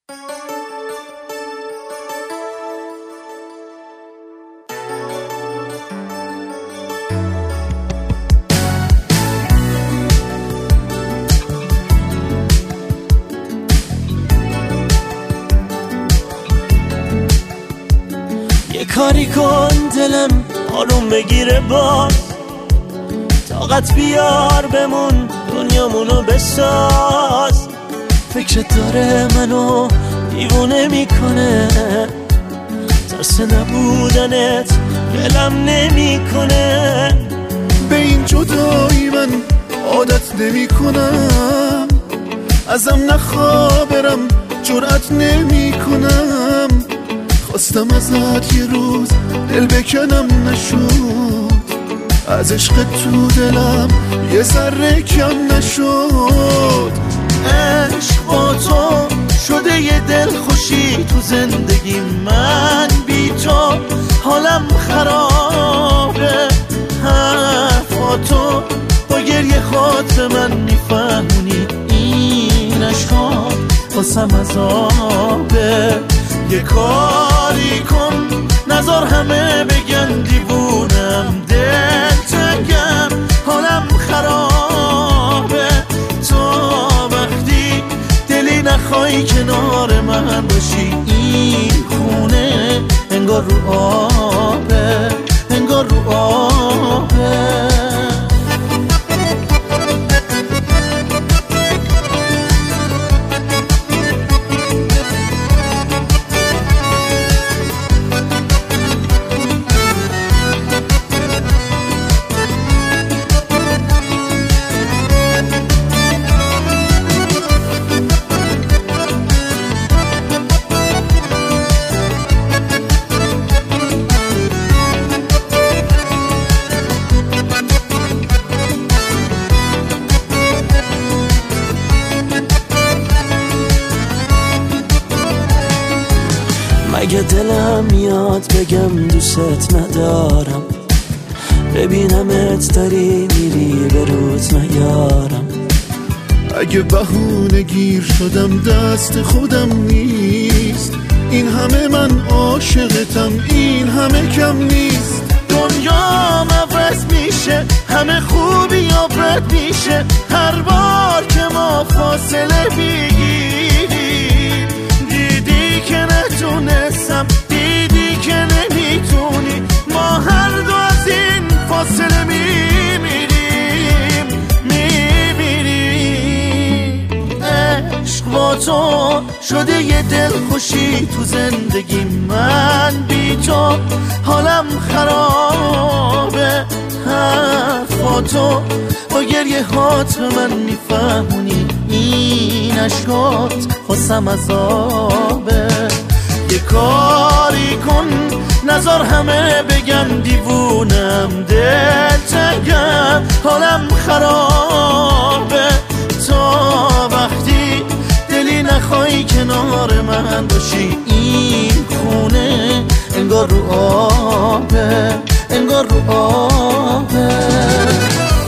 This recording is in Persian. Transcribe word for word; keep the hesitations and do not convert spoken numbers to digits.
یه کاری کن دلم آروم بگیره باز، طاقت بیار بمون دنیامونو بساز. فکرت داره منو دیوونه میکنه، ترس نبودنت دلم نمیکنه. به این جدایی من عادت نمی کنم، ازم نخوابرم جرأت نمی کنم. خواستم ازت یه روز دل بکنم نشد، از عشق تو دلم یه ذره کم نشد. عشق با تو شده یه دل خوشی تو زندگی من، بی تو حالم خرابه. حرفاتو با گریه خاط به من میفهمونی، این عشقا واسم عذابه. یه کاری کن نذار همه بگن دیوونم، دل تنگم حالم خرابه. تا وقتی دلی نخوای کنار من باشی، این خونه انگار رو آبه، انگار رو آبه. مگه دلم میاد بگم دوست ندارم، ببینمت داری میری به روت نیارم. اگه بهونه گیر شدم دست خودم نیست، این همه من عاشقتم، این همه کم نیست. دنیا عوض میشه، همه خوبی یا بد میشه، هر بار که ما فاصله بگیریم. دیدی که نتونستم، دیدی که نمیتونی، ما هر دو از این فاصله میمیریم، میمیریم. عشق با تو شده یه دل خوشی تو زندگی من، بی تو حالم خرابه. حرفاتو با گریه هات به من میفهمونی، این عشقات واسم عذابه. یه کاری کن نذار همه بگن دیوونم، دل تنگم حالم خرابه. تا وقتی دلی نخوای کنار من باشی، این خونه انگار رو آبه، انگار رو آبه.